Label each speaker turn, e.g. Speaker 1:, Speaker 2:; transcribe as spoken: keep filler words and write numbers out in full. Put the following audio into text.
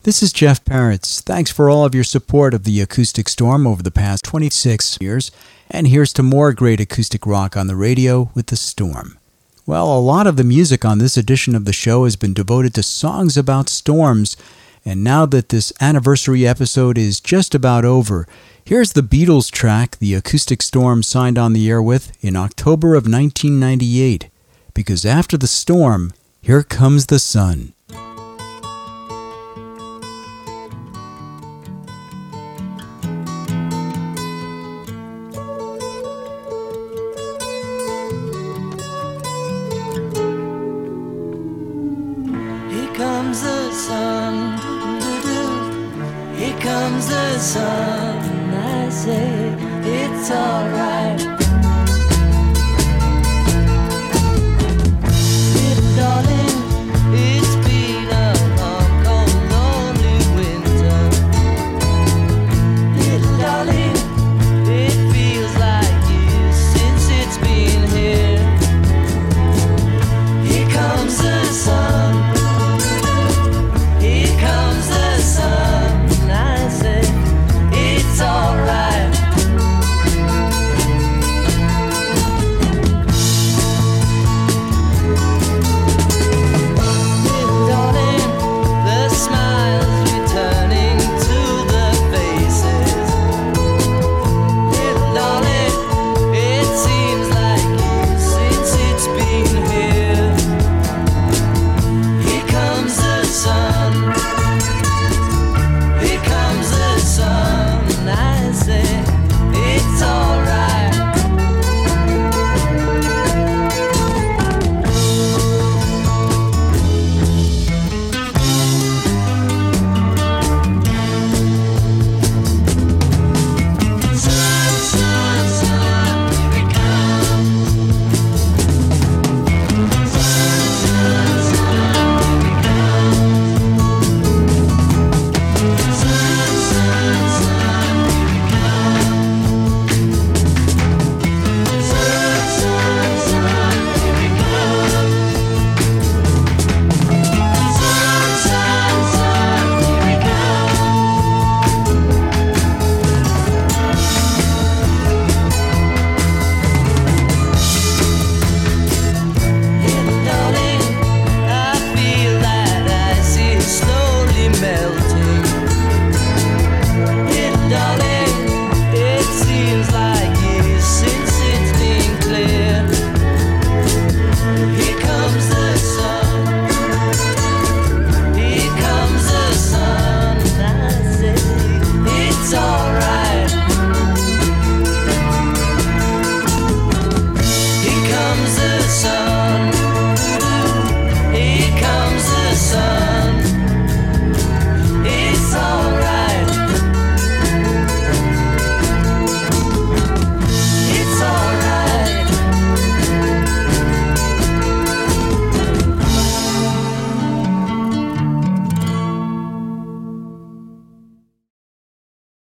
Speaker 1: This is Jeff Parrots. Thanks for all of your support of the Acoustic Storm over the past twenty-six years, and here's to more great acoustic rock on the radio with The Storm. Well, a lot of the music on this edition of the show has been devoted to songs about storms, and now that this anniversary episode is just about over, here's the Beatles track the Acoustic Storm signed on the air with in October of nineteen ninety-eight, because after the storm, here comes the sun.
Speaker 2: Comes the sun, I say it's alright.